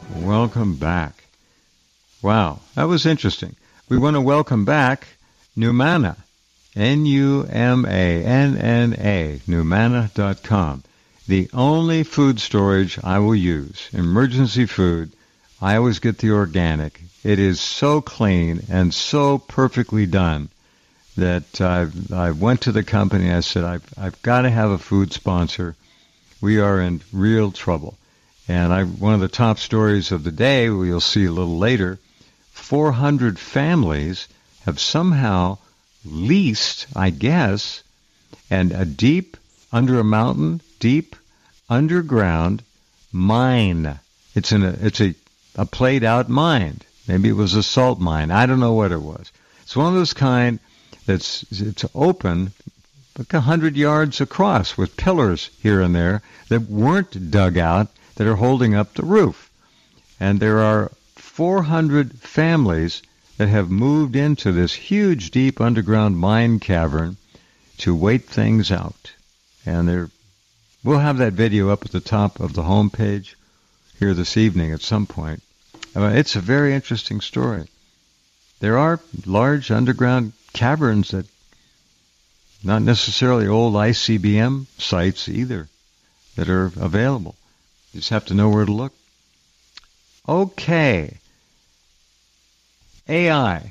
Welcome back. Wow, that was interesting. We want to welcome back Numanna, Numanna, Numanna.com. The only food storage I will use, emergency food. I always get the organic. It is so clean and so perfectly done that I went to the company. I said, I've got to have a food sponsor. We are in real trouble. And one of the top stories of the day, we'll see a little later, 400 families have somehow leased, I guess, and under a mountain, deep underground mine. It's a played out mine. Maybe it was a salt mine. I don't know what it was. It's one of those kind it's open, like 100 yards across, with pillars here and there that weren't dug out, that are holding up the roof. And there are 400 families that have moved into this huge, deep underground mine cavern to wait things out. And we'll have that video up at the top of the homepage here this evening at some point. It's a very interesting story. There are large underground caverns that, not necessarily old ICBM sites either, that are available. You just have to know where to look. Okay. AI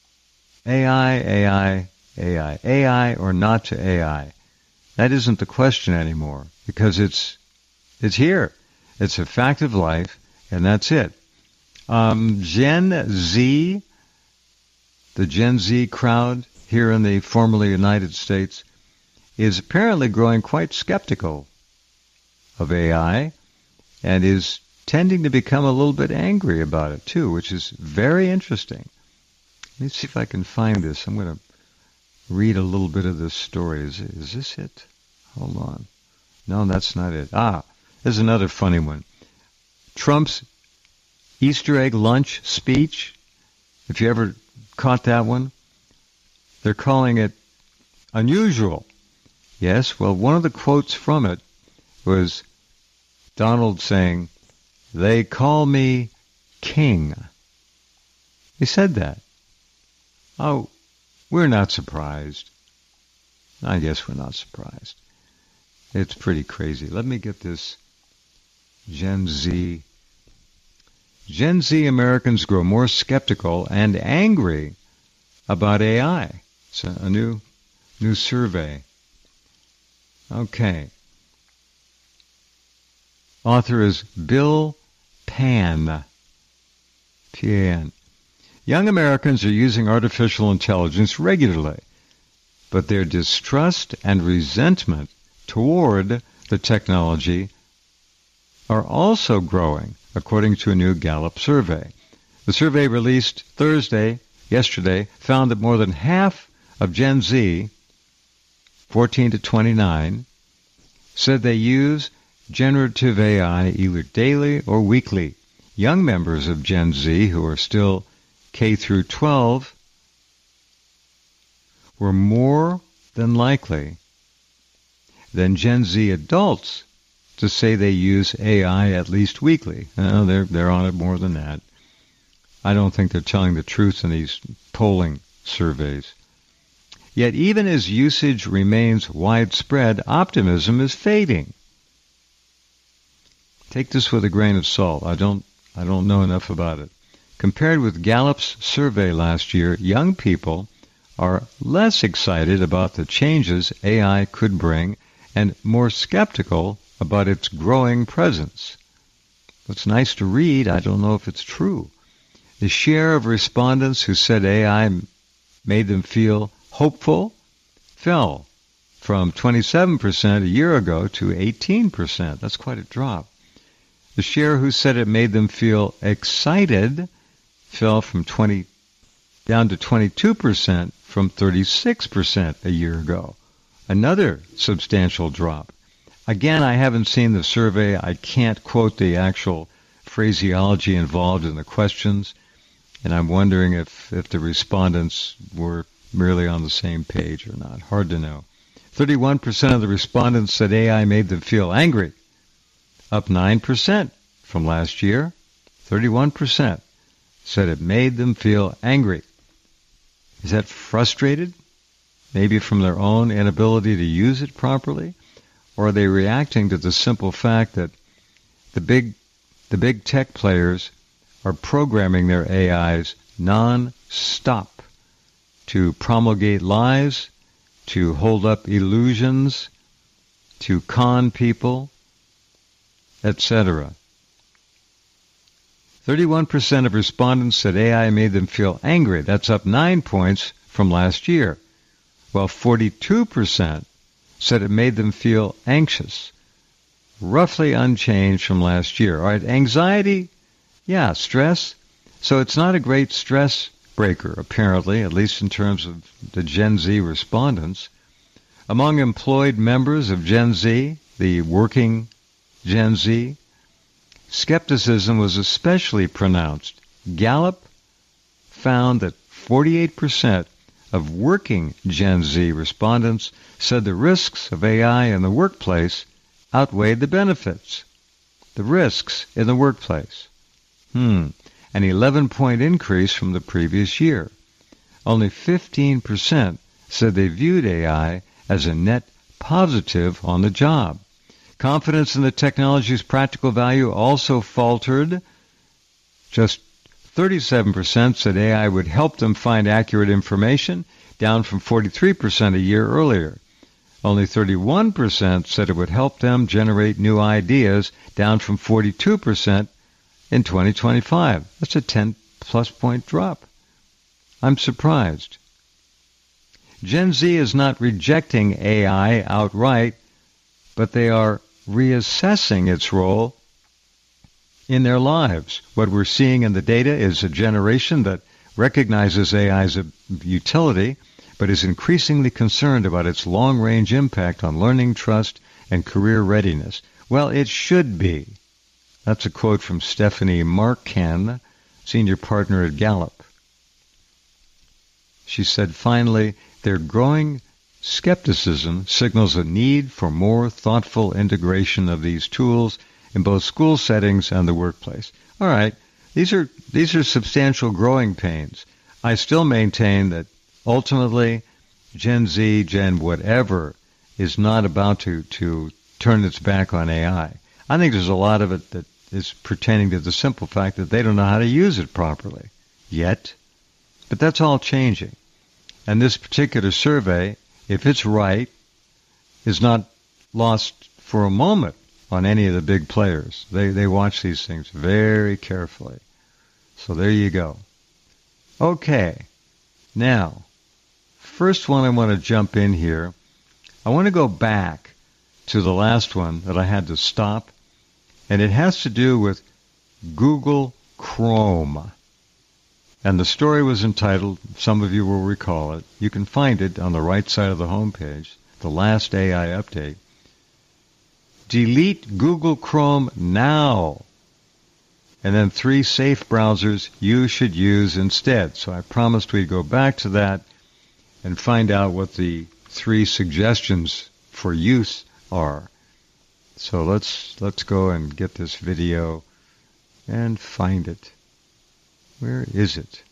or not to AI. That isn't the question anymore, because it's here. It's a fact of life, and that's it. Gen Z, the Gen Z crowd here in the formerly United States, is apparently growing quite skeptical of AI and is tending to become a little bit angry about it too, which is very interesting. Let me see if I can find this. I'm going to read a little bit of this story. Is this it? Hold on. No, that's not it. There's another funny one. Trump's Easter egg lunch speech. If you ever caught that one, they're calling it unusual. Yes, well, one of the quotes from it was Donald saying, "They call me king." He said that. Oh, we're not surprised. I guess we're not surprised. It's pretty crazy. Let me get this Gen Z. Gen Z Americans grow more skeptical and angry about AI. It's a new survey. Okay. Author is Bill Pan. P-A-N. Young Americans are using artificial intelligence regularly, but their distrust and resentment toward the technology are also growing, according to a new Gallup survey. The survey released yesterday, found that more than half of Gen Z, 14 to 29, said they use generative AI either daily or weekly. Young members of Gen Z, who are still K through 12, were more than likely than Gen Z adults to say they use AI at least weekly. They're on it more than that. I don't think they're telling the truth in these polling surveys. Yet even as usage remains widespread, optimism is fading. Take this with a grain of salt. I don't know enough about it. Compared with Gallup's survey last year, young people are less excited about the changes AI could bring and more skeptical about its growing presence. It's nice to read. I don't know if it's true. The share of respondents who said AI made them feel hopeful fell from 27% a year ago to 18%. That's quite a drop. The share who said it made them feel excited fell from down to 22% from 36% a year ago. Another substantial drop. Again, I haven't seen the survey. I can't quote the actual phraseology involved in the questions, and I'm wondering if the respondents were merely on the same page or not. Hard to know. 31% of the respondents said AI made them feel angry, up 9% from last year. 31% said it made them feel angry. Is that frustrated? Maybe from their own inability to use it properly? Or are they reacting to the simple fact that the big tech players are programming their AIs non-stop to promulgate lies, to hold up illusions, to con people, etc.? 31% of respondents said AI made them feel angry. That's up 9 points from last year. While 42% said it made them feel anxious. Roughly unchanged from last year. All right, anxiety, yeah, stress. So it's not a great stress breaker, apparently, at least in terms of the Gen Z respondents. Among employed members of Gen Z, the working Gen Z, skepticism was especially pronounced. Gallup found that 48% of working Gen Z respondents said the risks of AI in the workplace outweighed the benefits. The risks in the workplace. An 11-point increase from the previous year. Only 15% said they viewed AI as a net positive on the job. Confidence in the technology's practical value also faltered. Just 37% said AI would help them find accurate information, down from 43% a year earlier. Only 31% said it would help them generate new ideas, down from 42% in 2025. That's a 10-plus point drop. I'm surprised. Gen Z is not rejecting AI outright, but they are reassessing its role in their lives. What we're seeing in the data is a generation that recognizes AI's utility, but is increasingly concerned about its long-range impact on learning, trust, and career readiness. Well, it should be. That's a quote from Stephanie Marcan, senior partner at Gallup. She said, finally, their growing skepticism signals a need for more thoughtful integration of these tools in both school settings and the workplace. All right, these are substantial growing pains. I still maintain that ultimately Gen Z, Gen whatever, is not about to turn its back on AI. I think there's a lot of it that is pertaining to the simple fact that they don't know how to use it properly yet. But that's all changing. And this particular survey, if it's right, is not lost for a moment on any of the big players. They watch these things very carefully. So there you go. Okay. Now, first one I want to jump in here. I want to go back to the last one that I had to stop, and it has to do with Google Chrome. And the story was entitled, some of you will recall it, you can find it on the right side of the homepage, the last AI update. Delete Google Chrome now. And then 3 safe browsers you should use instead. So I promised we'd go back to that and find out what the 3 suggestions for use are. So let's go and get this video and find it. Where is it?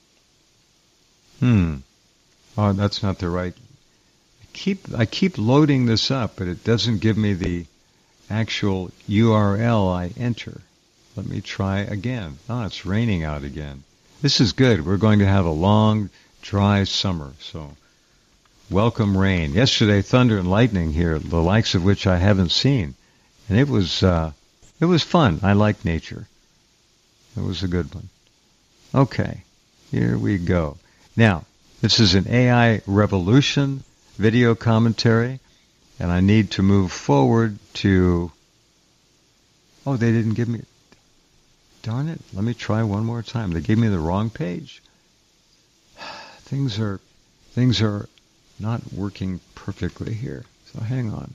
Oh, that's not the right. I keep loading this up, but it doesn't give me the actual URL I enter. Let me try again. Oh, it's raining out again. This is good. We're going to have a long, dry summer, so welcome rain. Yesterday, thunder and lightning here, the likes of which I haven't seen. And it was fun. I like nature. It was a good one. Okay, here we go. Now, this is an AI revolution video commentary, and I need to move forward to... Oh, they didn't give me... Darn it. Let me try one more time. They gave me the wrong page. Things are not working perfectly here. So hang on.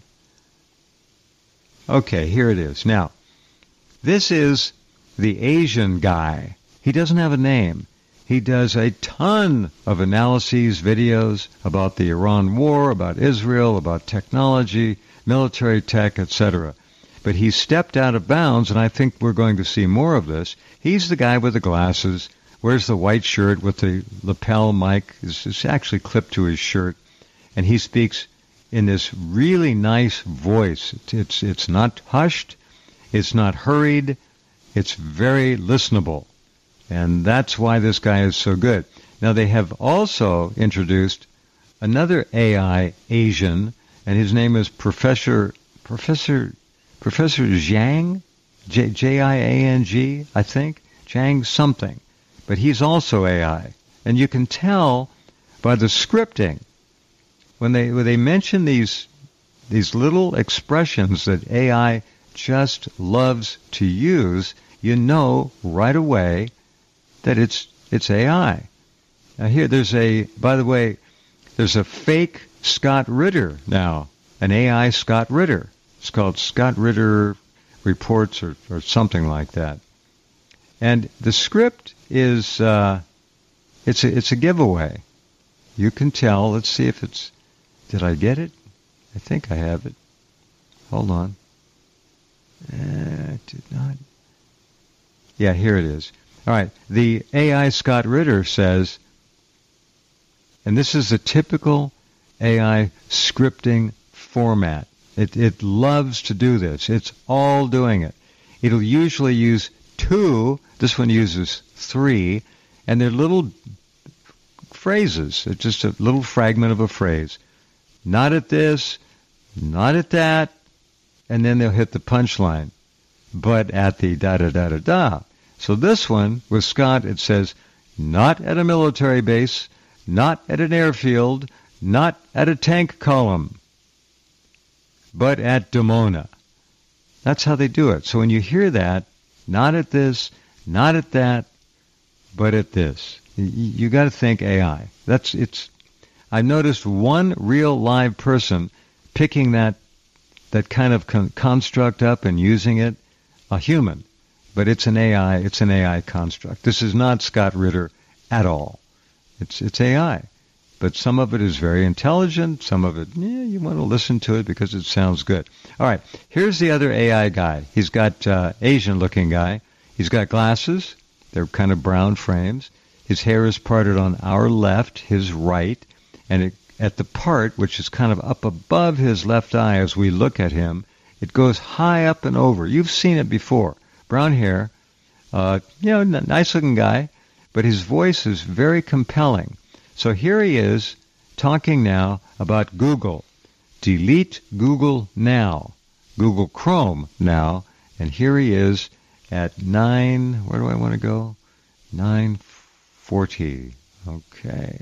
Okay, here it is. Now, this is the Asian guy. He doesn't have a name. He does a ton of analyses, videos about the Iran war, about Israel, about technology, military tech, etc. But he stepped out of bounds, and I think we're going to see more of this. He's the guy with the glasses, wears the white shirt with the lapel mic. It's actually clipped to his shirt, and he speaks in this really nice voice. It's not hushed, it's not hurried, it's very listenable. And that's why this guy is so good. Now, they have also introduced another AI Asian, and his name is Professor Zhang, Jiang, I think, Zhang something. But he's also AI. And you can tell by the scripting, when they mention these little expressions that AI just loves to use, you know right away that it's AI. Now here, by the way, there's a fake Scott Ritter now, an AI Scott Ritter. It's called Scott Ritter Reports or something like that. And the script is, it's a giveaway. You can tell. Let's see if did I get it? I think I have it. Hold on. Did not. Yeah, here it is. All right. The AI Scott Ritter says, and this is a typical AI scripting format. It loves to do this. It's all doing it. It'll usually use 2. This one uses 3. And they're little phrases. It's just a little fragment of a phrase. Not at this, not at that, and then they'll hit the punchline. But at the da-da-da-da-da. So this one, with Scott, it says, not at a military base, not at an airfield, not at a tank column, but at Dimona. That's how they do it. So when you hear that, not at this, not at that, but at this, you got to think AI. I've noticed one real live person picking that kind of construct up and using it, a human, but it's an AI construct. This is not Scott Ritter at all. It's AI. But some of it is very intelligent. Some of it, you want to listen to it because it sounds good. All right, here's the other AI guy. He's got Asian-looking guy. He's got glasses. They're kind of brown frames. His hair is parted on our left, his right, and at the part which is kind of up above his left eye as we look at him, it goes high up and over. You've seen it before. Brown hair, nice-looking guy, but his voice is very compelling. So here he is talking now about Google. Delete Google now. Google Chrome now. And here he is at where do I want to go? 9:40. Okay.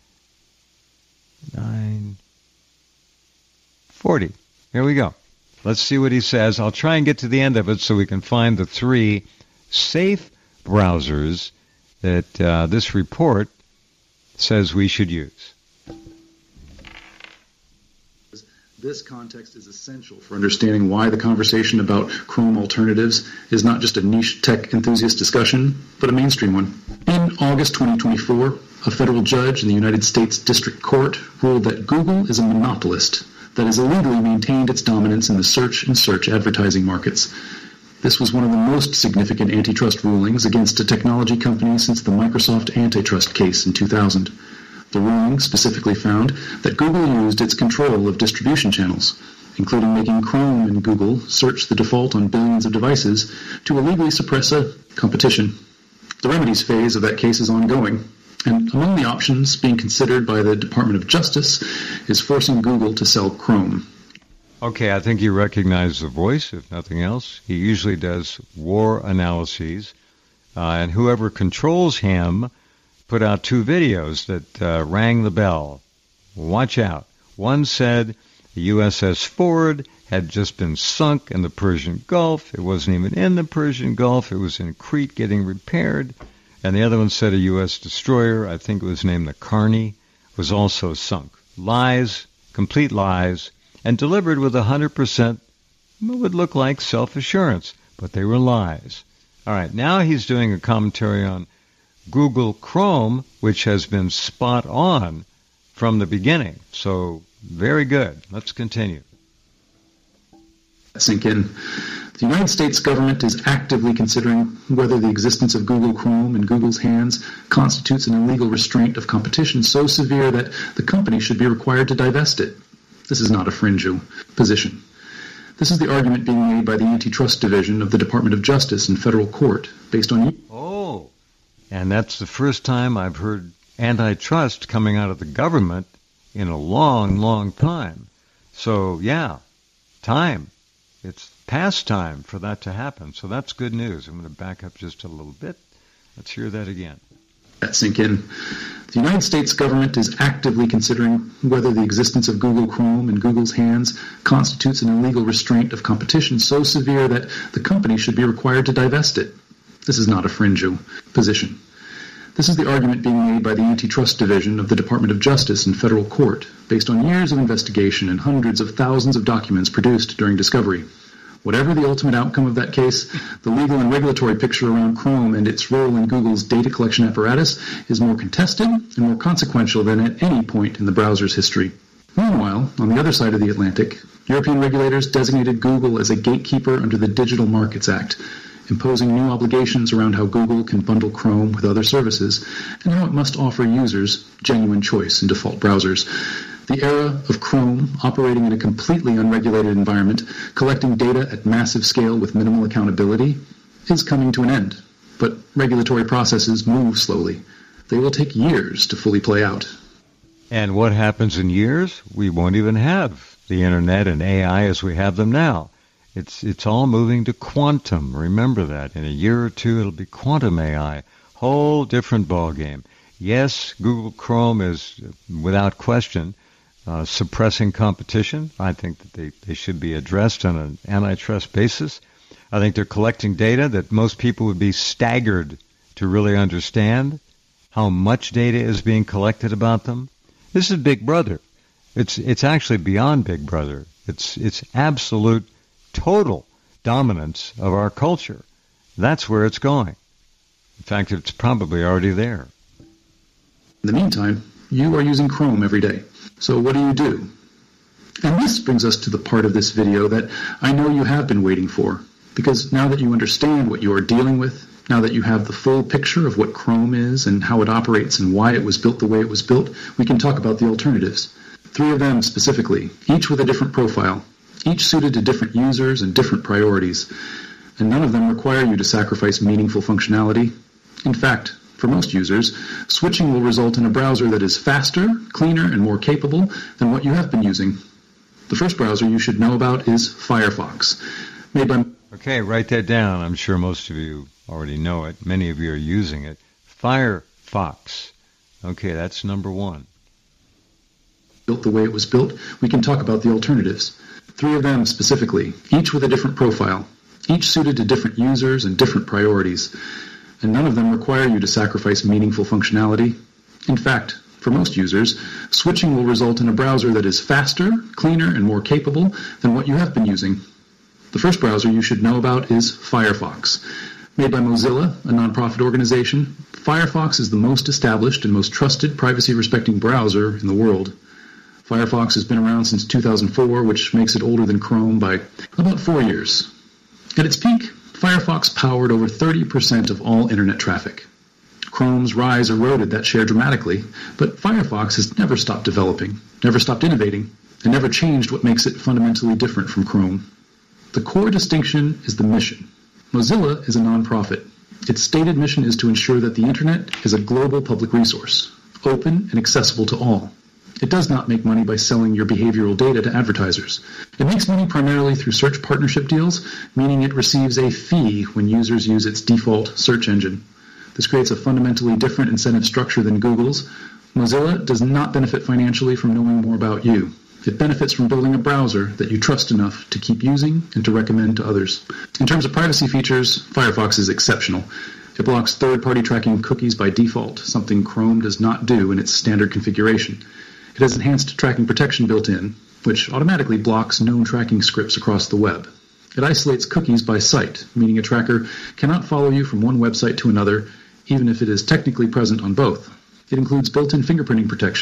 9:40. Here we go. Let's see what he says. I'll try and get to the end of it so we can find the 3 safe browsers that this report says we should use. This context is essential for understanding why the conversation about Chrome alternatives is not just a niche tech enthusiast discussion, but a mainstream one. In August 2024, a federal judge in the United States District Court ruled that Google is a monopolist that has illegally maintained its dominance in the search and search advertising markets. This was one of the most significant antitrust rulings against a technology company since the Microsoft antitrust case in 2000. The ruling specifically found that Google used its control of distribution channels, including making Chrome and Google search the default on billions of devices, to illegally suppress a competition. The remedies phase of that case is ongoing, and among the options being considered by the Department of Justice is forcing Google to sell Chrome. Okay, I think you recognize the voice, if nothing else. He usually does war analyses, and whoever controls him put out 2 videos that rang the bell. Watch out. One said the USS Ford had just been sunk in the Persian Gulf. It wasn't even in the Persian Gulf. It was in Crete getting repaired. And the other one said a U.S. destroyer, I think it was named the Carney, was also sunk. Lies, complete lies, and delivered with 100% what would look like self-assurance, but they were lies. All right, now he's doing a commentary on Google Chrome, which has been spot on from the beginning. So, very good. Let's continue. Sink in. The United States government is actively considering whether the existence of Google Chrome in Google's hands constitutes an illegal restraint of competition so severe that the company should be required to divest it. This is not a fringe position. This is the argument being made by the Antitrust Division of the Department of Justice in federal court based on... Oh, and that's the first time I've heard antitrust coming out of the government in a long, long time. So, yeah, time. It's past time for that to happen. So that's good news. I'm going to back up just a little bit. Let's hear that again. Sink in. The United States government is actively considering whether the existence of Google Chrome in Google's hands constitutes an illegal restraint of competition so severe that the company should be required to divest it. This is not a fringe position. This is the argument being made by the Antitrust Division of the Department of Justice in federal court based on years of investigation and hundreds of thousands of documents produced during discovery. Whatever the ultimate outcome of that case, the legal and regulatory picture around Chrome and its role in Google's data collection apparatus is more contested and more consequential than at any point in the browser's history. Meanwhile, on the other side of the Atlantic, European regulators designated Google as a gatekeeper under the Digital Markets Act, imposing new obligations around how Google can bundle Chrome with other services and how it must offer users genuine choice in default browsers. The era of Chrome operating in a completely unregulated environment, collecting data at massive scale with minimal accountability, is coming to an end. But regulatory processes move slowly. They will take years to fully play out. And what happens in years? We won't even have the internet and AI as we have them now. It's all moving to quantum. Remember that. In a year or two, it'll be quantum AI. Whole different ballgame. Yes, Google Chrome is, without question, suppressing competition. I think that they should be addressed on an antitrust basis. I think they're collecting data that most people would be staggered to really understand how much data is being collected about them. This is Big Brother. It's actually beyond Big Brother. It's absolute, total dominance of our culture. That's where it's going. In fact, it's probably already there. In the meantime, you are using Chrome every day. So what do? And this brings us to the part of this video that I know you have been waiting for, because now that you understand what you are dealing with, now that you have the full picture of what Chrome is and how it operates and why it was built the way it was built, we can talk about the alternatives. 3 of them specifically, each with a different profile, each suited to different users and different priorities, and none of them require you to sacrifice meaningful functionality. In fact, for most users, switching will result in a browser that is faster, cleaner, and more capable than what you have been using. The first browser you should know about is Firefox, made by... Okay, write that down. I'm sure most of you already know it. Many of you are using it. Firefox. Okay, that's number 1. Built the way it was built, we can talk about the alternatives. 3 of them specifically, each with a different profile, each suited to different users and different priorities, and none of them require you to sacrifice meaningful functionality. In fact, for most users, switching will result in a browser that is faster, cleaner, and more capable than what you have been using. The first browser you should know about is Firefox. Made by Mozilla, a nonprofit organization, Firefox is the most established and most trusted privacy-respecting browser in the world. Firefox has been around since 2004, which makes it older than Chrome by about 4 years. At its peak, Firefox powered over 30% of all internet traffic. Chrome's rise eroded that share dramatically, but Firefox has never stopped developing, never stopped innovating, and never changed what makes it fundamentally different from Chrome. The core distinction is the mission. Mozilla is a nonprofit. Its stated mission is to ensure that the internet is a global public resource, open and accessible to all. It does not make money by selling your behavioral data to advertisers. It makes money primarily through search partnership deals, meaning it receives a fee when users use its default search engine. This creates a fundamentally different incentive structure than Google's. Mozilla does not benefit financially from knowing more about you. It benefits from building a browser that you trust enough to keep using and to recommend to others. In terms of privacy features, Firefox is exceptional. It blocks third-party tracking cookies by default, something Chrome does not do in its standard configuration. It has enhanced tracking protection built in, which automatically blocks known tracking scripts across the web. It isolates cookies by site, meaning a tracker cannot follow you from one website to another, even if it is technically present on both. It includes built-in fingerprinting protection,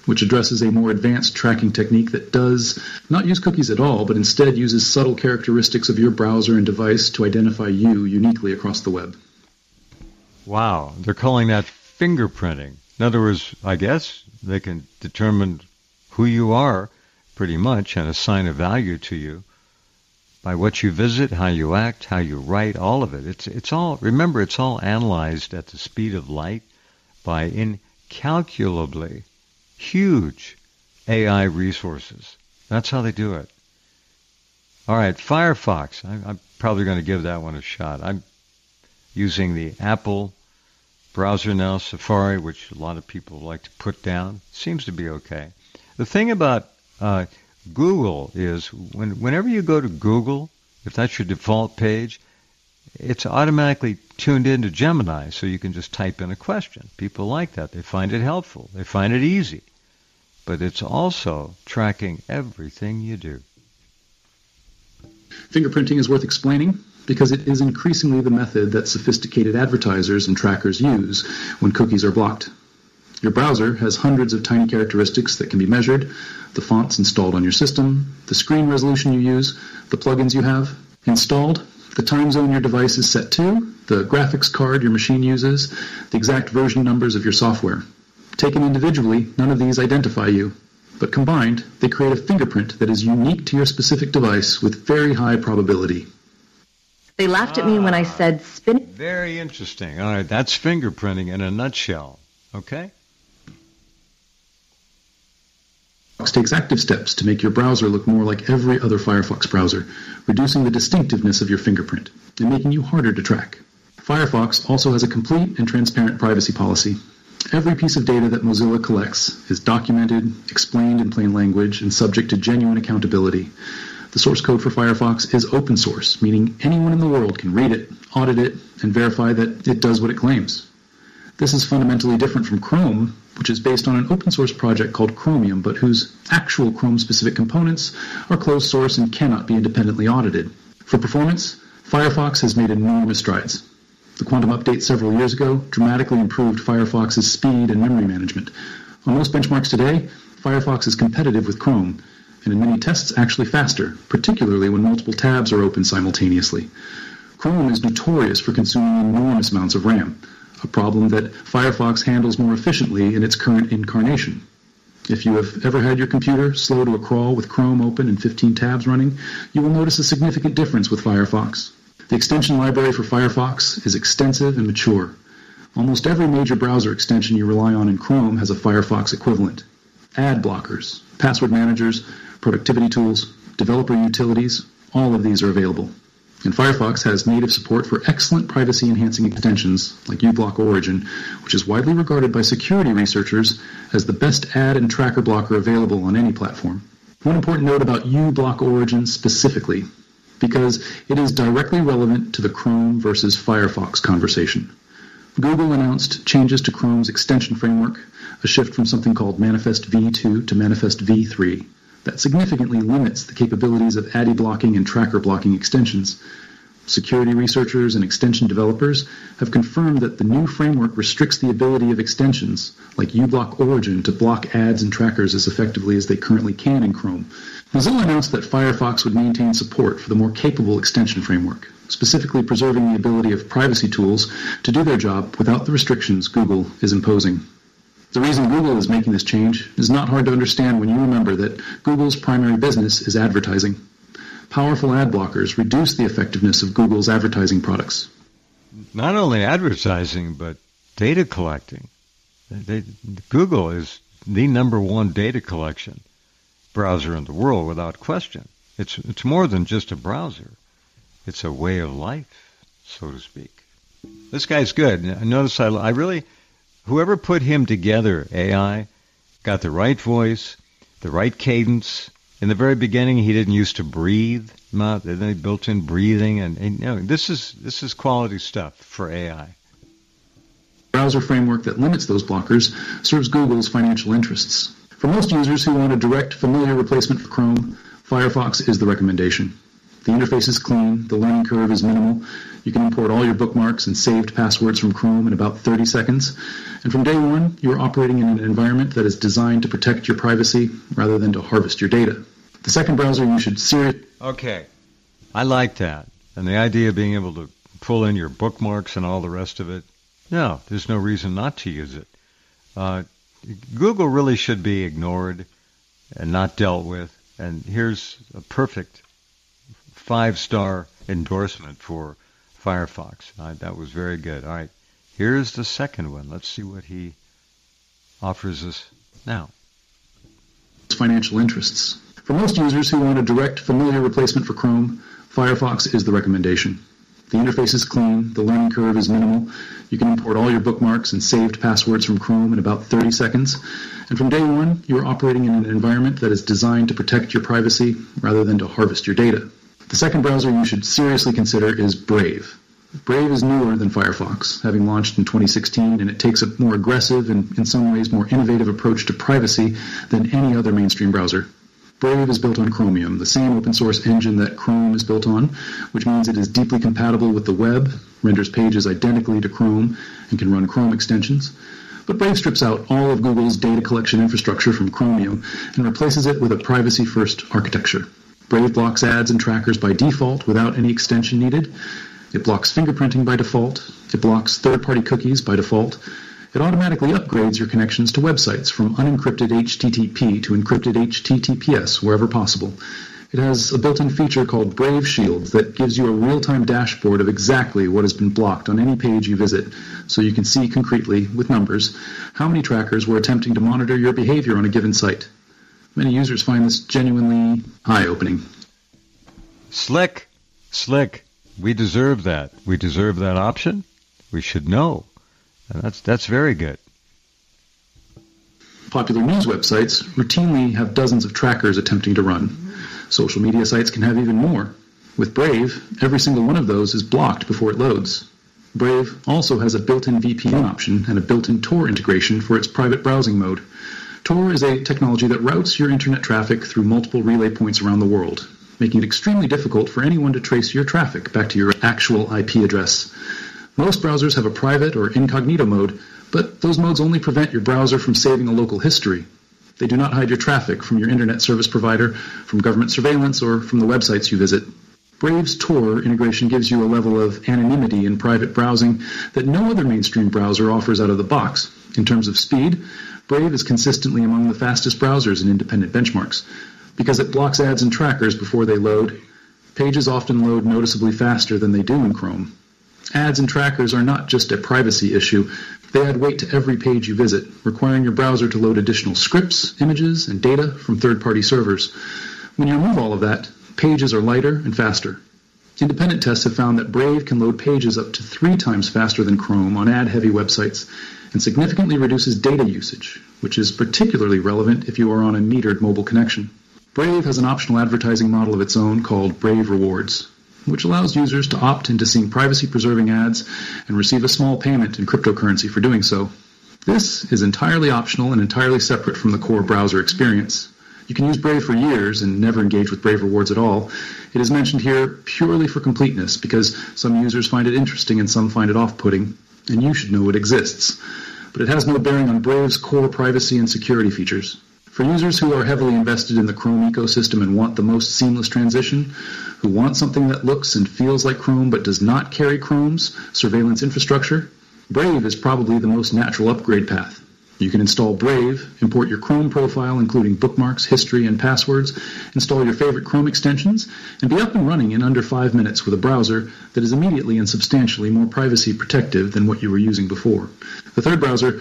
which addresses a more advanced tracking technique that does not use cookies at all, but instead uses subtle characteristics of your browser and device to identify you uniquely across the web. Wow, they're calling that fingerprinting. In other words, I guess they can determine who you are pretty much and assign a value to you by what you visit, how you act, how you write, all of it. It's all, remember, it's all analyzed at the speed of light by incalculably huge AI resources. That's how they do it. All right, Firefox. I'm probably going to give that one a shot. I'm using the Apple browser now, Safari, which a lot of people like to put down. Seems to be okay. The thing about Google is whenever you go to Google, if that's your default page, it's automatically tuned into Gemini, so you can just type in a question. People like that. They find it helpful. They find it easy. But it's also tracking everything you do. Fingerprinting is worth explaining because it is increasingly the method that sophisticated advertisers and trackers use when cookies are blocked. Your browser has hundreds of tiny characteristics that can be measured: the fonts installed on your system, the screen resolution you use, the plugins you have installed, the time zone your device is set to, the graphics card your machine uses, the exact version numbers of your software. Taken individually, none of these identify you, but combined, they create a fingerprint that is unique to your specific device with very high probability. They laughed at me when I said spin. Very interesting. All right, that's fingerprinting in a nutshell. Okay? Firefox takes active steps to make your browser look more like every other Firefox browser, reducing the distinctiveness of your fingerprint and making you harder to track. Firefox also has a complete and transparent privacy policy. Every piece of data that Mozilla collects is documented, explained in plain language, and subject to genuine accountability. The source code for Firefox is open source, meaning anyone in the world can read it, audit it, and verify that it does what it claims. This is fundamentally different from Chrome, which is based on an open source project called Chromium, but whose actual Chrome-specific components are closed source and cannot be independently audited. For performance, Firefox has made enormous strides. The Quantum update several years ago dramatically improved Firefox's speed and memory management. On most benchmarks today, Firefox is competitive with Chrome, and in many tests actually faster, particularly when multiple tabs are open simultaneously. Chrome is notorious for consuming enormous amounts of RAM, a problem that Firefox handles more efficiently in its current incarnation. If you have ever had your computer slow to a crawl with Chrome open and 15 tabs running, you will notice a significant difference with Firefox. The extension library for Firefox is extensive and mature. Almost every major browser extension you rely on in Chrome has a Firefox equivalent. Ad blockers, password managers, productivity tools, developer utilities, all of these are available. And Firefox has native support for excellent privacy-enhancing extensions like uBlock Origin, which is widely regarded by security researchers as the best ad and tracker blocker available on any platform. One important note about uBlock Origin specifically, because it is directly relevant to the Chrome versus Firefox conversation. Google announced changes to Chrome's extension framework, a shift from something called Manifest v2 to Manifest v3. That significantly limits the capabilities of ADI blocking and tracker blocking extensions. Security researchers and extension developers have confirmed that the new framework restricts the ability of extensions like uBlock Origin to block ads and trackers as effectively as they currently can in Chrome. Mozilla announced that Firefox would maintain support for the more capable extension framework, specifically preserving the ability of privacy tools to do their job without the restrictions Google is imposing. The reason Google is making this change is not hard to understand when you remember that Google's primary business is advertising. Powerful ad blockers reduce the effectiveness of Google's advertising products. Not only advertising, but data collecting. Google is the number one data collection browser in the world without question. It's more than just a browser. It's a way of life, so to speak. This guy's good. Notice I really... Whoever put him together, AI, got the right voice, the right cadence. In the very beginning, he didn't used to breathe. Then they built in breathing, and you know, this is quality stuff for AI. Browser framework that limits those blockers serves Google's financial interests. For most users who want a direct, familiar replacement for Chrome, Firefox is the recommendation. The interface is clean, the learning curve is minimal. You can import all your bookmarks and saved passwords from Chrome in about 30 seconds. And from day one, you're operating in an environment that is designed to protect your privacy rather than to harvest your data. The second browser you should seriously... Okay, I like that. And the idea of being able to pull in your bookmarks and all the rest of it, no, there's no reason not to use it. Google really should be ignored and not dealt with. And here's a perfect 5-star endorsement for Firefox. That was very good. All right, here's the second one. Let's see what he offers us now. Financial interests. For most users who want a direct, familiar replacement for Chrome, Firefox is the recommendation. The interface is clean, the learning curve is minimal. You can import all your bookmarks and saved passwords from Chrome in about 30 seconds. And from day one, you're operating in an environment that is designed to protect your privacy rather than to harvest your data. The second browser you should seriously consider is Brave. Brave is newer than Firefox, having launched in 2016, and it takes a more aggressive and in some ways more innovative approach to privacy than any other mainstream browser. Brave is built on Chromium, the same open source engine that Chrome is built on, which means it is deeply compatible with the web, renders pages identically to Chrome, and can run Chrome extensions. But Brave strips out all of Google's data collection infrastructure from Chromium and replaces it with a privacy-first architecture. Brave blocks ads and trackers by default without any extension needed. It blocks fingerprinting by default. It blocks third-party cookies by default. It automatically upgrades your connections to websites from unencrypted HTTP to encrypted HTTPS wherever possible. It has a built-in feature called Brave Shield that gives you a real-time dashboard of exactly what has been blocked on any page you visit, so you can see concretely, with numbers, how many trackers were attempting to monitor your behavior on a given site. Many users find this genuinely eye-opening. Slick. We deserve that. We deserve that option. We should know. And that's very good. Popular news websites routinely have dozens of trackers attempting to run. Social media sites can have even more. With Brave, every single one of those is blocked before it loads. Brave also has a built-in VPN option and a built-in Tor integration for its private browsing mode. Tor is a technology that routes your internet traffic through multiple relay points around the world, making it extremely difficult for anyone to trace your traffic back to your actual IP address. Most browsers have a private or incognito mode, but those modes only prevent your browser from saving a local history. They do not hide your traffic from your internet service provider, from government surveillance, or from the websites you visit. Brave's Tor integration gives you a level of anonymity in private browsing that no other mainstream browser offers out of the box. In terms of speed, Brave is consistently among the fastest browsers in independent benchmarks. Because it blocks ads and trackers before they load, pages often load noticeably faster than they do in Chrome. Ads and trackers are not just a privacy issue. They add weight to every page you visit, requiring your browser to load additional scripts, images, and data from third-party servers. When you remove all of that, pages are lighter and faster. Independent tests have found that Brave can load pages up to 3 times faster than Chrome on ad-heavy websites and significantly reduces data usage, which is particularly relevant if you are on a metered mobile connection. Brave has an optional advertising model of its own called Brave Rewards, which allows users to opt into seeing privacy-preserving ads and receive a small payment in cryptocurrency for doing so. This is entirely optional and entirely separate from the core browser experience. You can use Brave for years and never engage with Brave Rewards at all. It is mentioned here purely for completeness because some users find it interesting and some find it off-putting, and you should know it exists. But it has no bearing on Brave's core privacy and security features. For users who are heavily invested in the Chrome ecosystem and want the most seamless transition, who want something that looks and feels like Chrome but does not carry Chrome's surveillance infrastructure, Brave is probably the most natural upgrade path. You can install Brave, import your Chrome profile including bookmarks, history, and passwords, install your favorite Chrome extensions, and be up and running in under 5 minutes with a browser that is immediately and substantially more privacy protective than what you were using before. The third browser...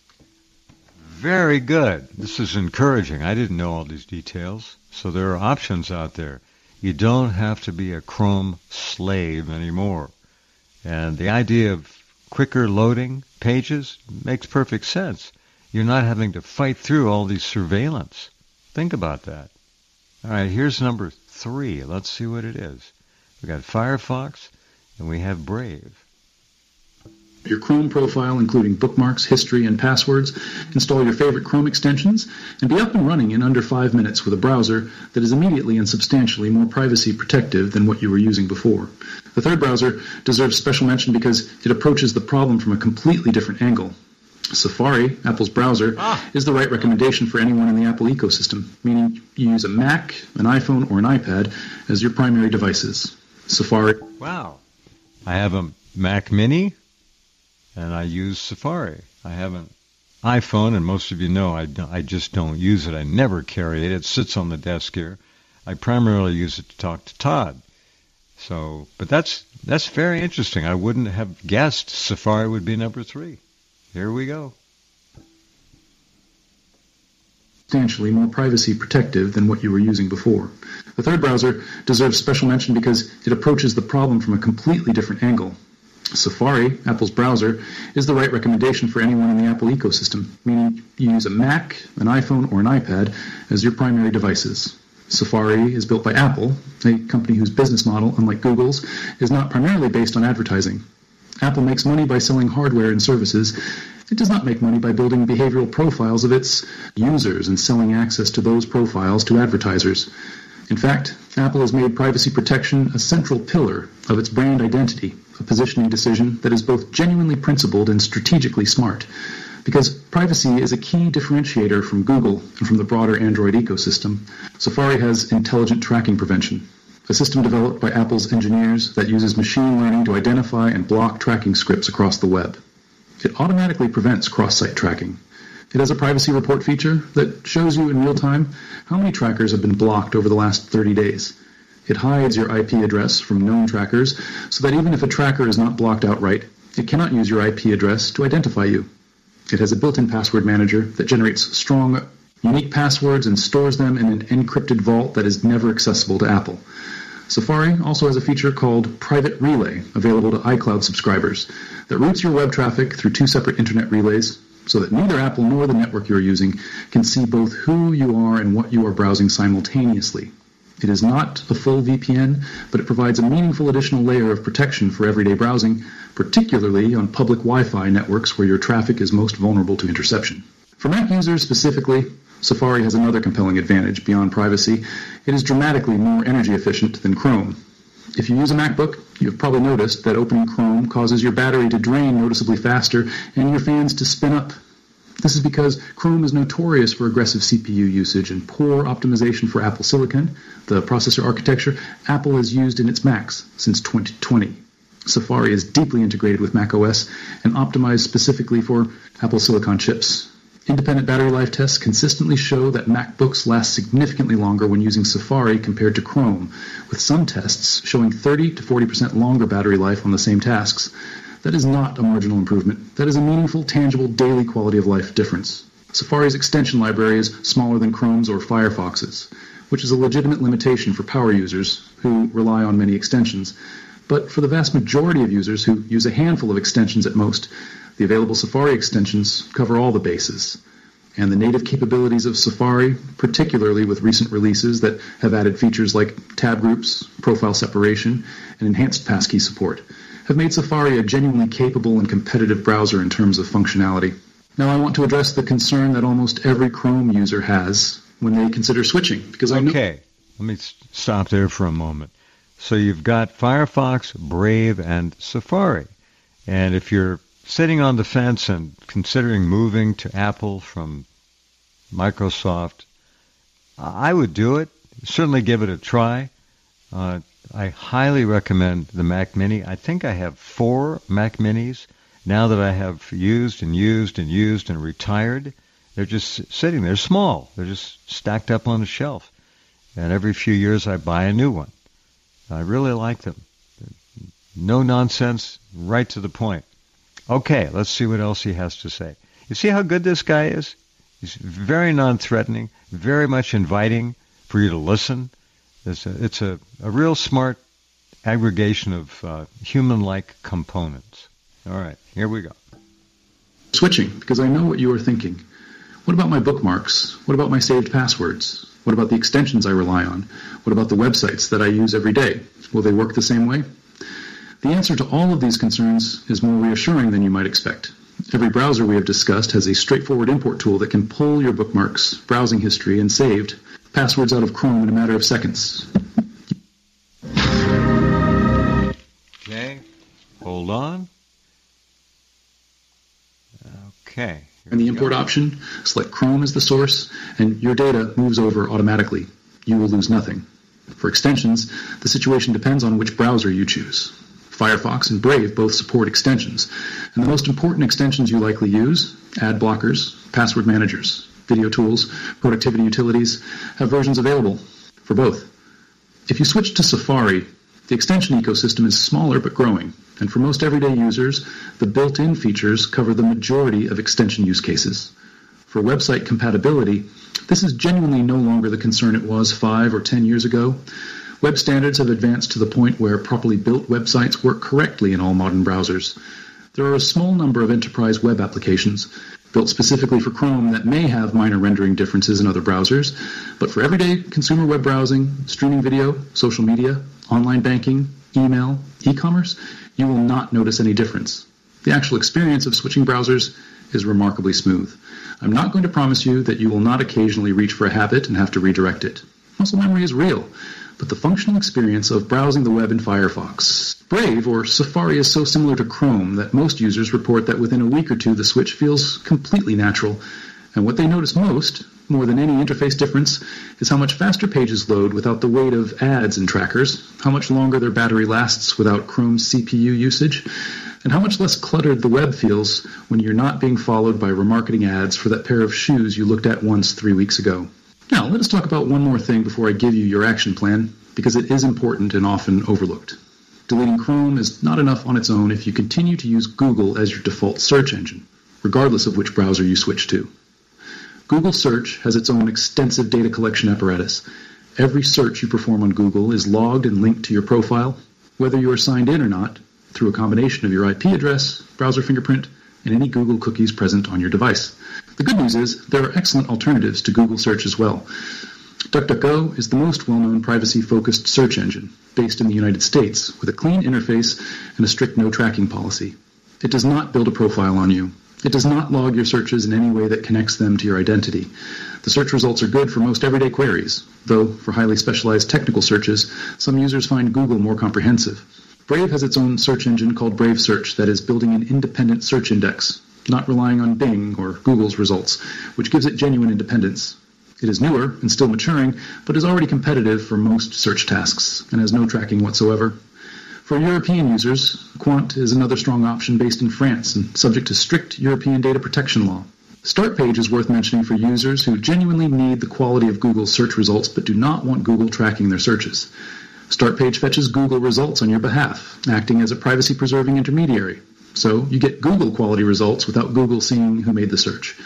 Very good. This is encouraging. I didn't know all these details. So there are options out there. You don't have to be a Chrome slave anymore. And the idea of quicker loading pages makes perfect sense. You're not having to fight through all these surveillance. Think about that. All right, here's number 3. Let's see what it is. We got Firefox and we have Brave. your Chrome profile, including bookmarks, history, and passwords, install your favorite Chrome extensions, and be up and running in under 5 minutes with a browser that is immediately and substantially more privacy protective than what you were using before. The third browser deserves special mention because it approaches the problem from a completely different angle. Safari, Apple's browser, is the right recommendation for anyone in the Apple ecosystem, meaning you use a Mac, an iPhone, or an iPad as your primary devices. Safari. Wow. I have a Mac Mini, and I use Safari. I have an iPhone, and most of you know I just don't use it. I never carry it. It sits on the desk here. I primarily use it to talk to Todd. So, but that's very interesting. I wouldn't have guessed Safari would be number 3. Here we go. Substantially more privacy protective than what you were using before. The third browser deserves special mention because it approaches the problem from a completely different angle. Safari, Apple's browser, is the right recommendation for anyone in the Apple ecosystem, meaning you use a Mac, an iPhone, or an iPad as your primary devices. Safari is built by Apple, a company whose business model, unlike Google's, is not primarily based on advertising. Apple makes money by selling hardware and services. It does not make money by building behavioral profiles of its users and selling access to those profiles to advertisers. In fact, Apple has made privacy protection a central pillar of its brand identity, a positioning decision that is both genuinely principled and strategically smart, because privacy is a key differentiator from Google and from the broader Android ecosystem. Safari has intelligent tracking prevention, a system developed by Apple's engineers that uses machine learning to identify and block tracking scripts across the web. It automatically prevents cross-site tracking. It has a privacy report feature that shows you in real time how many trackers have been blocked over the last 30 days. It hides your IP address from known trackers so that even if a tracker is not blocked outright, it cannot use your IP address to identify you. It has a built-in password manager that generates strong, unique passwords and stores them in an encrypted vault that is never accessible to Apple. Safari also has a feature called Private Relay, available to iCloud subscribers, that routes your web traffic through 2 separate internet relays so that neither Apple nor the network you are using can see both who you are and what you are browsing simultaneously. It is not a full VPN, but it provides a meaningful additional layer of protection for everyday browsing, particularly on public Wi-Fi networks where your traffic is most vulnerable to interception. For Mac users specifically, Safari has another compelling advantage beyond privacy. It is dramatically more energy efficient than Chrome. If you use a MacBook, you've probably noticed that opening Chrome causes your battery to drain noticeably faster and your fans to spin up. This is because Chrome is notorious for aggressive CPU usage and poor optimization for Apple Silicon, the processor architecture Apple has used in its Macs since 2020. Safari is deeply integrated with macOS and optimized specifically for Apple Silicon chips. Independent battery life tests consistently show that MacBooks last significantly longer when using Safari compared to Chrome, with some tests showing 30 to 40% longer battery life on the same tasks. That is not a marginal improvement. That is a meaningful, tangible, daily quality of life difference. Safari's extension library is smaller than Chrome's or Firefox's, which is a legitimate limitation for power users who rely on many extensions. But for the vast majority of users who use a handful of extensions at most, the available Safari extensions cover all the bases. And the native capabilities of Safari, particularly with recent releases that have added features like tab groups, profile separation, and enhanced passkey support, have made Safari a genuinely capable and competitive browser in terms of functionality. Now I want to address the concern that almost every Chrome user has when they consider switching, because I know... Okay, let me stop there for a moment. So you've got Firefox, Brave, and Safari. And if you're sitting on the fence and considering moving to Apple from Microsoft, I would do it. Certainly give it a try. I highly recommend the Mac Mini. I think I have 4 Mac Minis now that I have used and retired. They're just sitting there small. They're just stacked up on the shelf. And every few years I buy a new one. I really like them. No nonsense, right to the point. Okay, let's see what else he has to say. You see how good this guy is? He's very non-threatening, very much inviting for you to listen. It's a real smart aggregation of human-like components. All right, here we go. Switching, because I know what you are thinking. What about my bookmarks? What about my saved passwords? What about the extensions I rely on? What about the websites that I use every day? Will they work the same way? The answer to all of these concerns is more reassuring than you might expect. Every browser we have discussed has a straightforward import tool that can pull your bookmarks, browsing history, and saved passwords out of Chrome in a matter of seconds. Okay, hold on. Okay. And the import option, select Chrome as the source, and your data moves over automatically. You will lose nothing. For extensions, the situation depends on which browser you choose. Firefox and Brave both support extensions, and the most important extensions you likely use, ad blockers, password managers, video tools, productivity utilities, have versions available for both. If you switch to Safari, the extension ecosystem is smaller but growing, and for most everyday users, the built-in features cover the majority of extension use cases. For website compatibility, this is genuinely no longer the concern it was 5 or 10 years ago. Web standards have advanced to the point where properly built websites work correctly in all modern browsers. There are a small number of enterprise web applications built specifically for Chrome that may have minor rendering differences in other browsers, but for everyday consumer web browsing, streaming video, social media, online banking, email, e-commerce, you will not notice any difference. The actual experience of switching browsers is remarkably smooth. I'm not going to promise you that you will not occasionally reach for a habit and have to redirect it. Muscle memory is real, but the functional experience of browsing the web in Firefox, Brave, or Safari is so similar to Chrome that most users report that within a week or two the switch feels completely natural. And what they notice most, more than any interface difference, is how much faster pages load without the weight of ads and trackers, how much longer their battery lasts without Chrome's CPU usage, and how much less cluttered the web feels when you're not being followed by remarketing ads for that pair of shoes you looked at once 3 weeks ago. Now, let us talk about one more thing before I give you your action plan, because it is important and often overlooked. Deleting Chrome is not enough on its own if you continue to use Google as your default search engine, regardless of which browser you switch to. Google Search has its own extensive data collection apparatus. Every search you perform on Google is logged and linked to your profile, whether you are signed in or not, through a combination of your IP address, browser fingerprint, and any Google cookies present on your device. The good news is there are excellent alternatives to Google Search as well. DuckDuckGo is the most well-known privacy-focused search engine based in the United States with a clean interface and a strict no-tracking policy. It does not build a profile on you. It does not log your searches in any way that connects them to your identity. The search results are good for most everyday queries, though for highly specialized technical searches, some users find Google more comprehensive. Brave has its own search engine called Brave Search that is building an independent search index, not relying on Bing or Google's results, which gives it genuine independence. It is newer and still maturing, but is already competitive for most search tasks and has no tracking whatsoever. For European users, Quant is another strong option based in France and subject to strict European data protection law. Startpage is worth mentioning for users who genuinely need the quality of Google's search results but do not want Google tracking their searches. Startpage fetches Google results on your behalf, acting as a privacy-preserving intermediary. So you get Google quality results without Google seeing who made the search.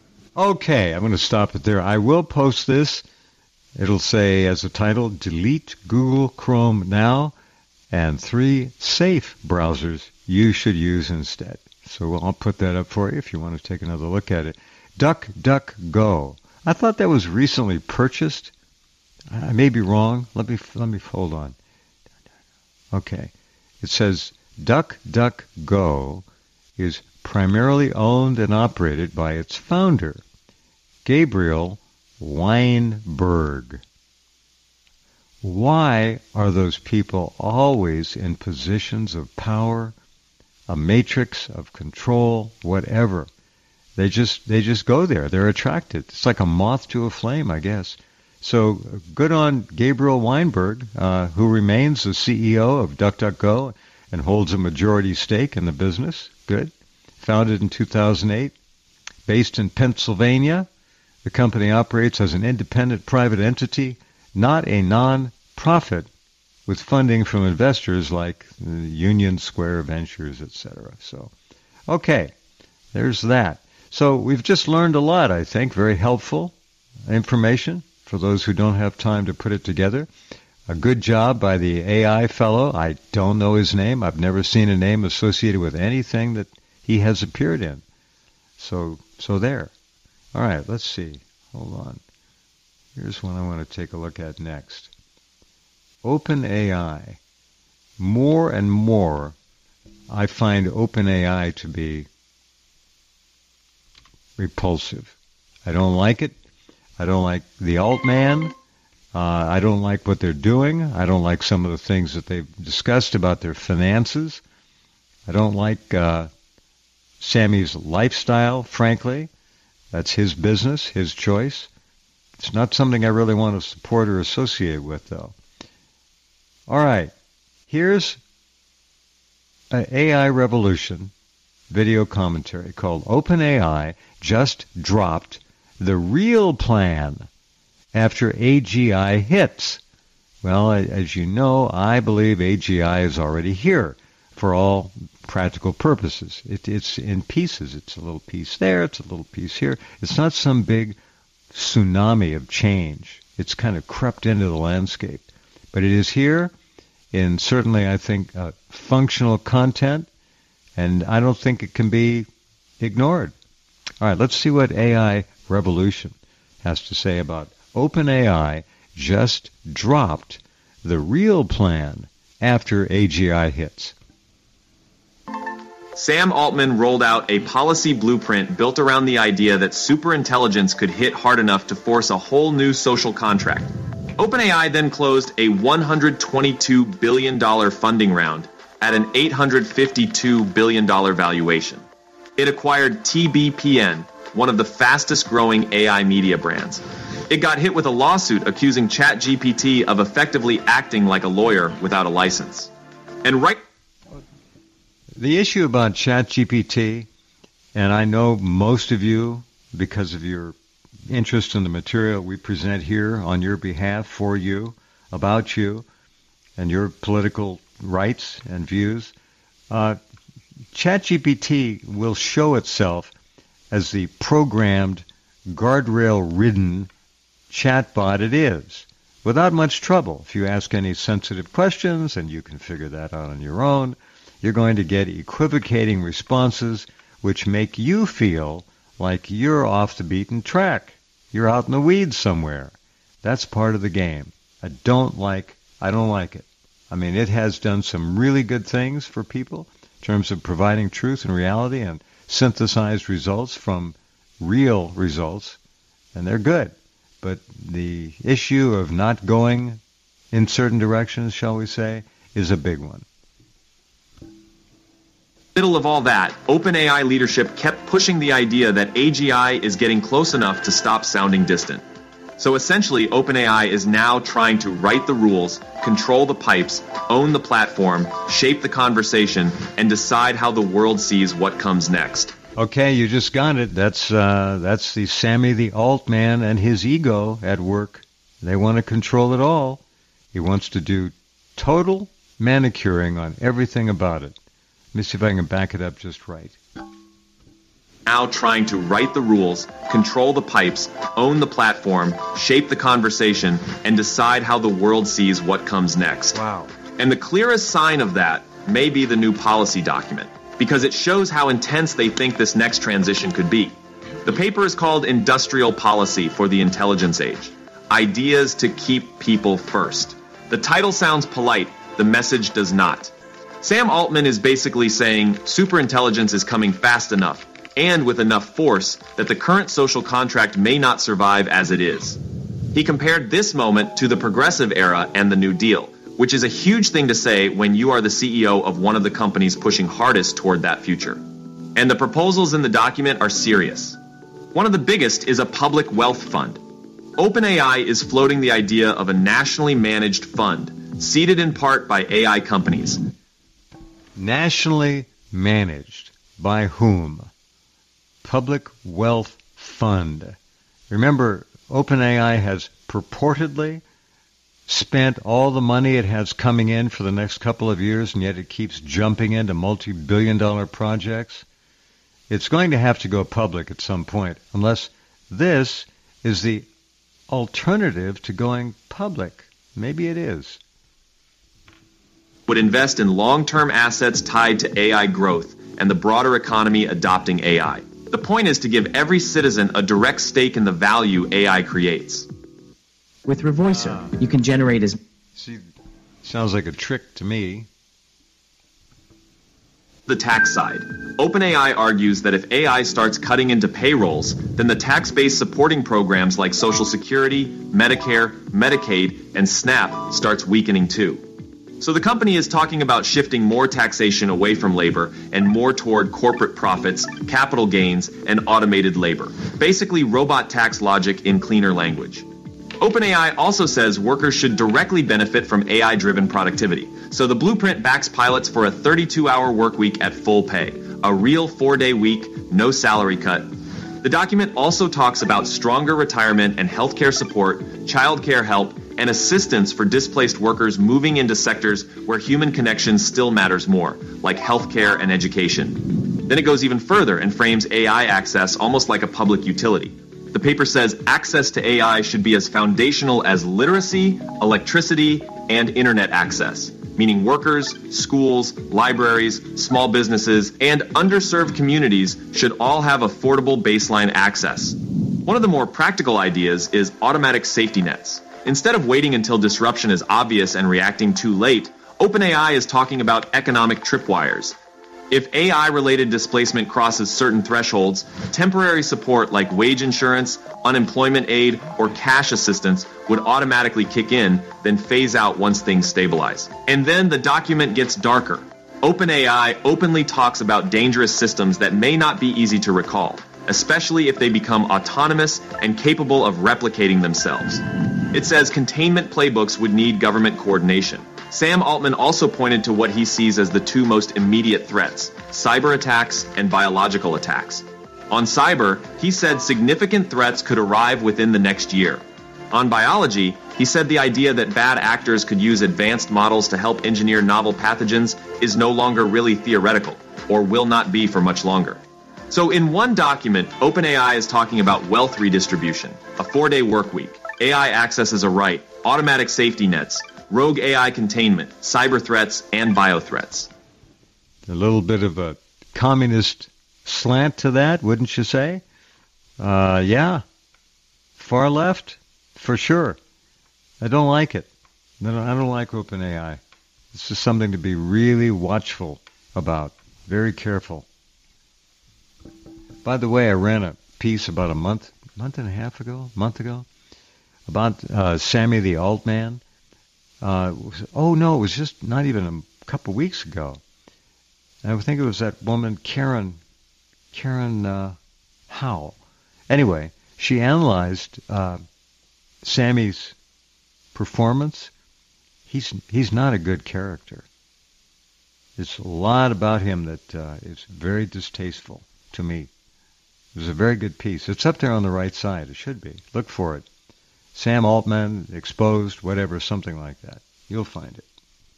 Okay, I'm going to stop it there. I will post this. It'll say as a title, Delete Google Chrome Now, and 3 safe browsers you should use instead. So I'll put that up for you if you want to take another look at it. DuckDuckGo. I thought that was recently purchased. I may be wrong. Let me hold on. Okay. It says DuckDuckGo is primarily owned and operated by its founder, Gabriel Weinberg. Why are those people always in positions of power, a matrix of control, whatever? They just go there. They're attracted. It's like a moth to a flame, I guess. So good on Gabriel Weinberg, who remains the CEO of DuckDuckGo and holds a majority stake in the business. Good. Founded in 2008, based in Pennsylvania, the company operates as an independent private entity, not a non-profit, with funding from investors like Union Square Ventures, etc. So, okay, there's that. So we've just learned a lot, I think, very helpful information for those who don't have time to put it together. A good job by the AI fellow. I don't know his name. I've never seen a name associated with anything that he has appeared in. So there. All right, let's see. Hold on. Here's one I want to take a look at next. OpenAI. more and more I find OpenAI to be repulsive. I don't like it. I don't like the alt-man. I don't like what they're doing. I don't like some of the things that they've discussed about their finances. I don't like Sammy's lifestyle, frankly. That's his business, his choice. It's not something I really want to support or associate with, though. All right. Here's an AI revolution video commentary called OpenAI just dropped the real plan after AGI hits. Well, as you know, I believe AGI is already here for all practical purposes. It's in pieces. It's a little piece there. It's a little piece here. It's not some big tsunami of change. It's kind of crept into the landscape. But it is here in certainly, I think, functional content, and I don't think it can be ignored. All right, let's see what AI Revolution has to say about OpenAI just dropped the real plan after AGI hits. Sam Altman rolled out a policy blueprint built around the idea that superintelligence could hit hard enough to force a whole new social contract. OpenAI then closed a $122 billion funding round at an $852 billion valuation. It acquired TBPN, one of the fastest growing AI media brands. It got hit with a lawsuit accusing ChatGPT of effectively acting like a lawyer without a license. And the issue about ChatGPT, and I know most of you, because of your interest in the material we present here on your behalf, for you, about you, and your political rights and views, ChatGPT will show itself as the programmed, guardrail-ridden chatbot it is, without much trouble. If you ask any sensitive questions, and you can figure that out on your own, you're going to get equivocating responses which make you feel like you're off the beaten track. You're out in the weeds somewhere. That's part of the game. I don't like it. I mean, it has done some really good things for people in terms of providing truth and reality and synthesized results from real results, and they're good. But the issue of not going in certain directions, shall we say, is a big one. Middle of all that, OpenAI leadership kept pushing the idea that AGI is getting close enough to stop sounding distant. So essentially, OpenAI is now trying to write the rules, control the pipes, own the platform, shape the conversation, and decide how the world sees what comes next. Okay, you just got it. That's the Sammy the Altman and his ego at work. They want to control it all. He wants to do total manicuring on everything about it. Let me see if I can back it up just right. Now trying to write the rules, control the pipes, own the platform, shape the conversation, and decide how the world sees what comes next. Wow. And the clearest sign of that may be the new policy document, because it shows how intense they think this next transition could be. The paper is called Industrial Policy for the Intelligence Age: Ideas to Keep People First. The title sounds polite, the message does not. Sam Altman is basically saying superintelligence is coming fast enough and with enough force that the current social contract may not survive as it is. He compared this moment to the progressive era and the New Deal, which is a huge thing to say when you are the CEO of one of the companies pushing hardest toward that future. And the proposals in the document are serious. One of the biggest is a public wealth fund. OpenAI is floating the idea of a nationally managed fund, seeded in part by AI companies. Nationally managed by whom? Public Wealth Fund. Remember, OpenAI has purportedly spent all the money it has coming in for the next couple of years, and yet it keeps jumping into multi-billion-dollar projects. It's going to have to go public at some point, unless this is the alternative to going public. Maybe it is. Would invest in long-term assets tied to AI growth and the broader economy adopting AI. The point is to give every citizen a direct stake in the value AI creates. With Revoicer, you can generate as... See, sounds like a trick to me. The tax side. OpenAI argues that if AI starts cutting into payrolls, then the tax-based supporting programs like Social Security, Medicare, Medicaid, and SNAP starts weakening too. So the company is talking about shifting more taxation away from labor and more toward corporate profits, capital gains, and automated labor. Basically, robot tax logic in cleaner language. OpenAI also says workers should directly benefit from AI-driven productivity. So the blueprint backs pilots for a 32-hour work week at full pay, a real 4-day week, no salary cut. The document also talks about stronger retirement and healthcare support, childcare help, and assistance for displaced workers moving into sectors where human connection still matters more, like healthcare and education. Then it goes even further and frames AI access almost like a public utility. The paper says access to AI should be as foundational as literacy, electricity, and internet access, meaning workers, schools, libraries, small businesses, and underserved communities should all have affordable baseline access. One of the more practical ideas is automatic safety nets. Instead of waiting until disruption is obvious and reacting too late, OpenAI is talking about economic tripwires. If AI-related displacement crosses certain thresholds, temporary support like wage insurance, unemployment aid, or cash assistance would automatically kick in, then phase out once things stabilize. And then the document gets darker. OpenAI openly talks about dangerous systems that may not be easy to recall, especially if they become autonomous and capable of replicating themselves. It says containment playbooks would need government coordination. Sam Altman also pointed to what he sees as the two most immediate threats, cyber attacks and biological attacks. On cyber, he said significant threats could arrive within the next year. On biology, he said the idea that bad actors could use advanced models to help engineer novel pathogens is no longer really theoretical, or will not be for much longer. So in one document, OpenAI is talking about wealth redistribution, a 4-day work week, AI access as a right, automatic safety nets, rogue AI containment, cyber threats, and bio-threats. A little bit of a communist slant to that, wouldn't you say? Yeah. Far left, for sure. I don't like it. I don't like OpenAI. This is something to be really watchful about, very careful. By the way, I ran a piece about a month and a half ago, about Sammy the Altman. It was just not even a couple weeks ago. And I think it was that woman, Karen Howell. Anyway, she analyzed Sammy's performance. He's not a good character. There's a lot about him that is very distasteful to me. It was a very good piece. It's up there on the right side. It should be. Look for it. Sam Altman, exposed, whatever, something like that. You'll find it.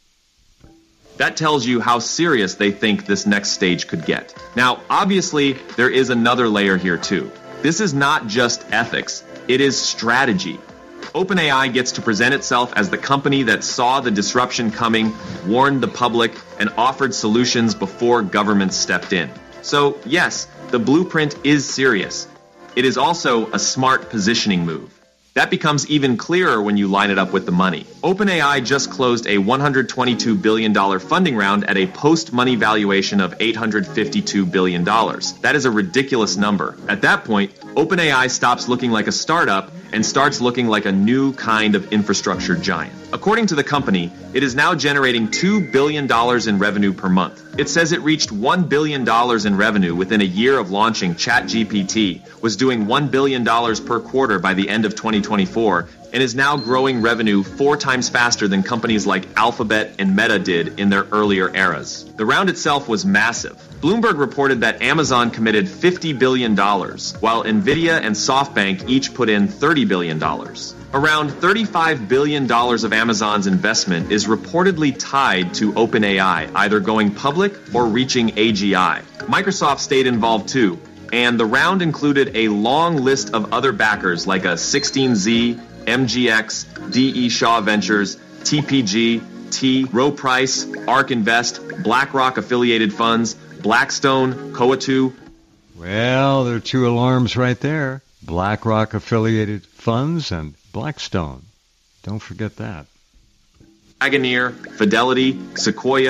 That tells you how serious they think this next stage could get. Now, obviously, there is another layer here too. This is not just ethics, it is strategy. OpenAI gets to present itself as the company that saw the disruption coming, warned the public, and offered solutions before governments stepped in. So, yes, the blueprint is serious. It is also a smart positioning move. That becomes even clearer when you line it up with the money. OpenAI just closed a $122 billion funding round at a post-money valuation of $852 billion. That is a ridiculous number. At that point, OpenAI stops looking like a startup and starts looking like a new kind of infrastructure giant. According to the company, it is now generating $2 billion in revenue per month. It says it reached $1 billion in revenue within a year of launching ChatGPT, was doing $1 billion per quarter by the end of 2024, and is now growing revenue 4 times faster than companies like Alphabet and Meta did in their earlier eras. The round itself was massive. Bloomberg reported that Amazon committed $50 billion, while Nvidia and SoftBank each put in $30 billion. Around $35 billion of Amazon's investment is reportedly tied to OpenAI, either going public or reaching AGI. Microsoft stayed involved too, and the round included a long list of other backers like a 16Z, MGX, DE Shaw Ventures, TPG, T, Rowe Price, ARK Invest, BlackRock affiliated funds, Blackstone, Coatue. Well, there are 2 alarms right there. BlackRock affiliated funds and Blackstone. Don't forget that. Wagoneer, Fidelity, Sequoia,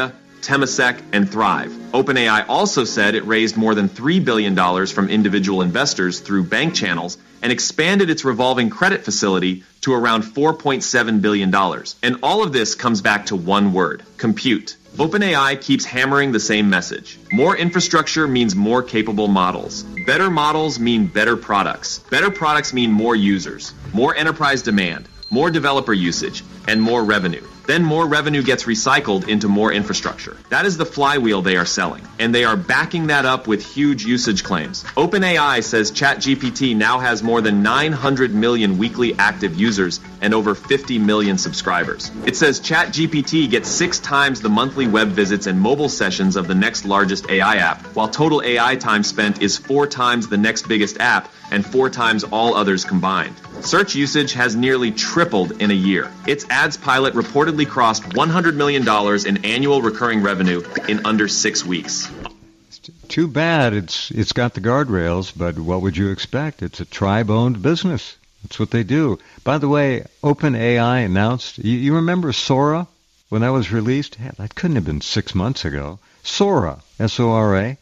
Temasek, and Thrive. OpenAI also said it raised more than $3 billion from individual investors through bank channels and expanded its revolving credit facility to around $4.7 billion. And all of this comes back to one word: compute. OpenAI keeps hammering the same message. More infrastructure means more capable models. Better models mean better products. Better products mean more users, more enterprise demand, more developer usage, and more revenue. Then more revenue gets recycled into more infrastructure. That is the flywheel they are selling, and they are backing that up with huge usage claims. OpenAI says ChatGPT now has more than 900 million weekly active users and over 50 million subscribers. It says ChatGPT gets 6 times the monthly web visits and mobile sessions of the next largest AI app, while total AI time spent is 4 times the next biggest app and 4 times all others combined. Search usage has nearly tripled in a year. Its ads pilot reportedly crossed $100 million in annual recurring revenue in under 6 weeks. Too bad it's got the guardrails, but what would you expect? It's a tribe-owned business. That's what they do. By the way, OpenAI announced, you remember Sora when that was released? That couldn't have been 6 months ago. Sora, S-O-R-A,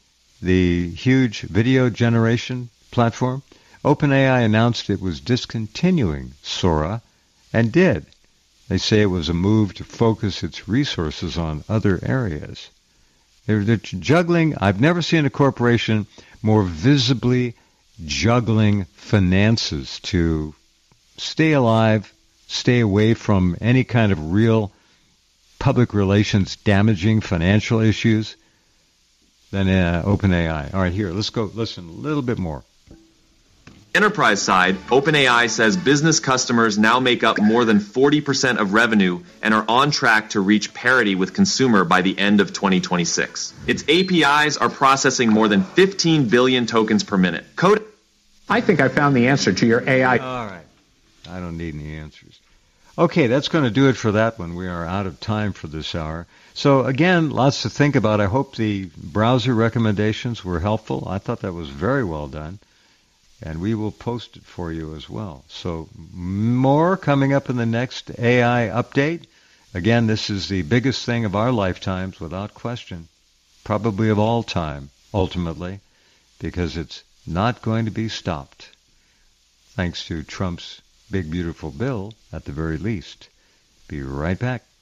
the huge video generation platform. OpenAI announced it was discontinuing Sora, and did. They say it was a move to focus its resources on other areas. They're juggling. I've never seen a corporation more visibly juggling finances to stay alive, stay away from any kind of real public relations damaging financial issues than OpenAI. All right, here, let's go listen a little bit more. Enterprise side, OpenAI says business customers now make up more than 40% of revenue and are on track to reach parity with consumer by the end of 2026. Its APIs are processing more than 15 billion tokens per minute. I think I found the answer to your AI. All right. I don't need any answers. Okay, that's going to do it for that one. We are out of time for this hour. So again, lots to think about. I hope the browser recommendations were helpful. I thought that was very well done. And we will post it for you as well. So more coming up in the next AI update. Again, this is the biggest thing of our lifetimes, without question. Probably of all time, ultimately, because it's not going to be stopped. Thanks to Trump's big, beautiful bill, at the very least. Be right back.